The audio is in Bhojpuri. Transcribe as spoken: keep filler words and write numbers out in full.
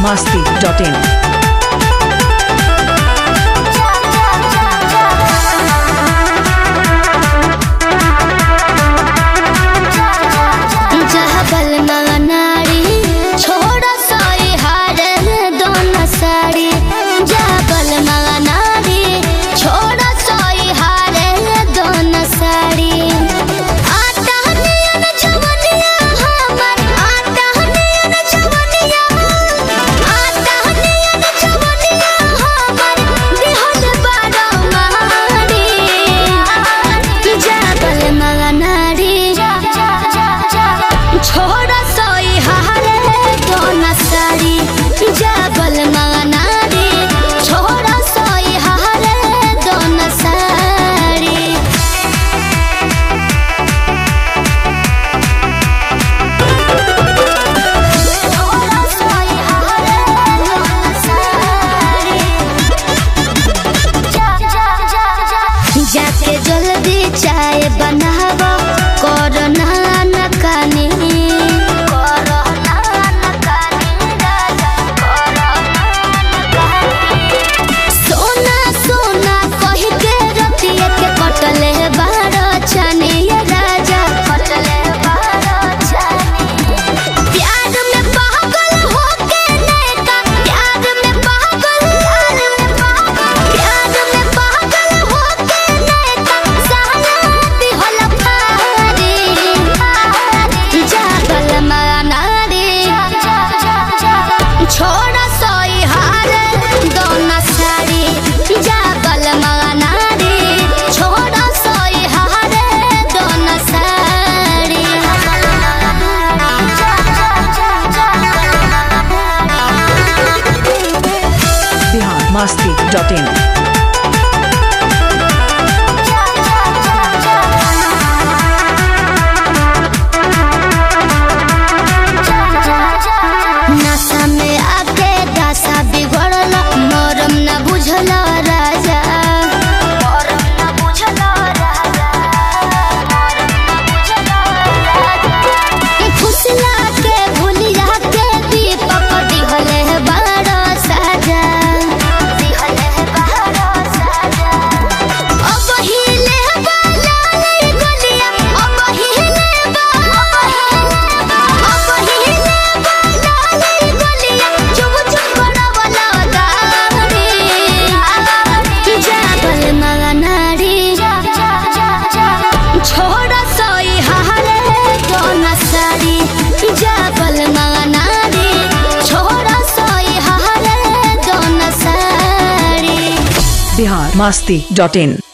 masti dot in. जाके जल्दी चाय बनावा कोरोना न कानी कोरोना न कानी राजा कोरोना न कानी सोना सोना कह के रतिया के कटले बारो छानी राजा कटले बारो छानी प्यार में पागल होके नेका प्यार में पागल प्यार में पागल प्यार में पागल होके छोड़ा सोई हार दोना साड़ी जागल मनारी छोड़ा सोई हार दोना sari Bihar masti dot in. छोड़ा सोई हारे दोना साड़ी जागल मनारी छोड़ा सोई हारे दोना sari Bihar masti dot in.